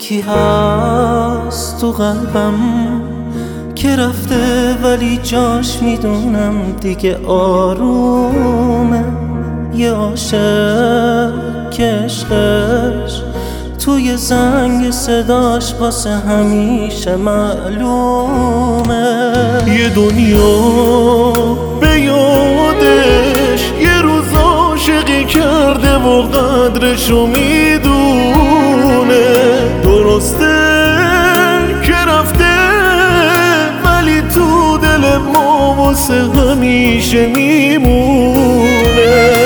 یکی هست تو قلبم که رفته ولی جاش میدونم دیگه آرومه. یه عاشق که عشقش توی زنگ صداش واسه همیشه معلومه. یه دنیا به یادش یه روز عاشقی کرده و قدرشو میدونه. درسته که رفته ولی تو دل ما واسه همیشه میمونه.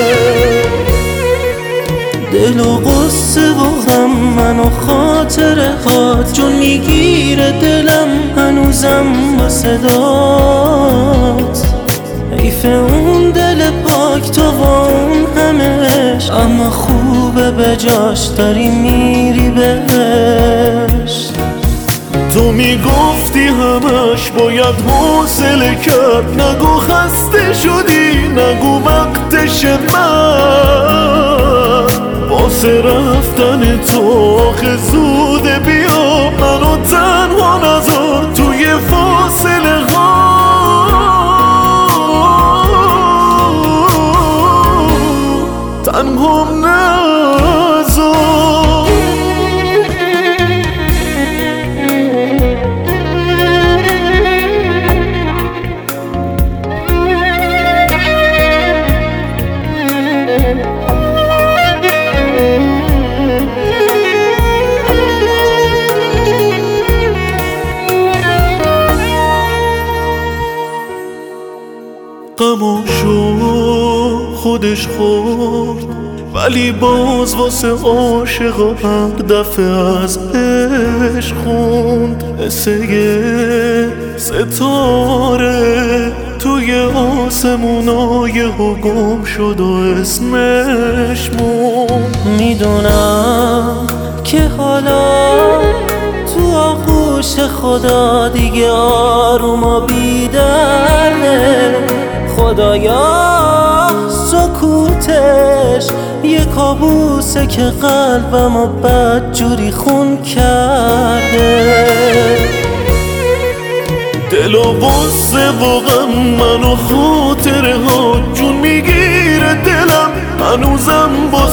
دل و غصه و غم منو خاطره هات جون میگیره دلم هنوزم با صدات. حیف اون دل پاک تو و اون همش، اما خوبه به جاش داری میری بهش. تو میگفتی همش باید حوصله کرد، نگو خسته شدی نگو وقتش من. واسه رفتن تو آخه زوده، بیا منو تنها نذار توی فاصله ها. تنها نذار. غماشو خودش خورد ولی باز واسه عاشقا هر دفعه از عشق خوند. مثل یه ستاره توی آسمونای گم شد و اسمش موند. میدونم که حالا تو آغوش خدا دیگه آروم و بی‌درده. خدایا سکوتش یه کابوسه که قلبمو بدجوری خون کرده. دل و غصه و غم منو خاطره ها جون میگیره دلم هنوزم با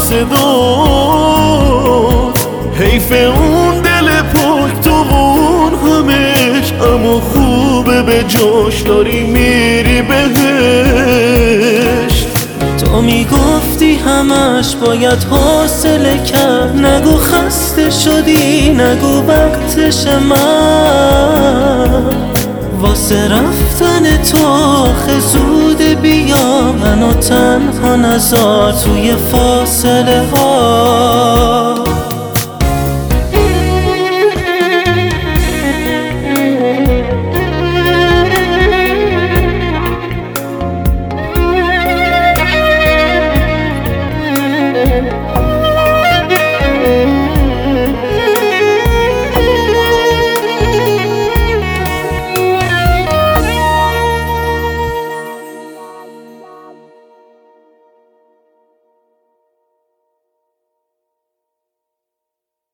صدات. حیف اون دل پاک تو و اون همش، اما خوبه به جاش داری میری بهش. تو میگفتی همش باید حوصله کرد، نگو خسته شدی نگو وقتش من. واسه رفتن تو آخه زوده، بیا منو تنها نذار توی فاصله ها.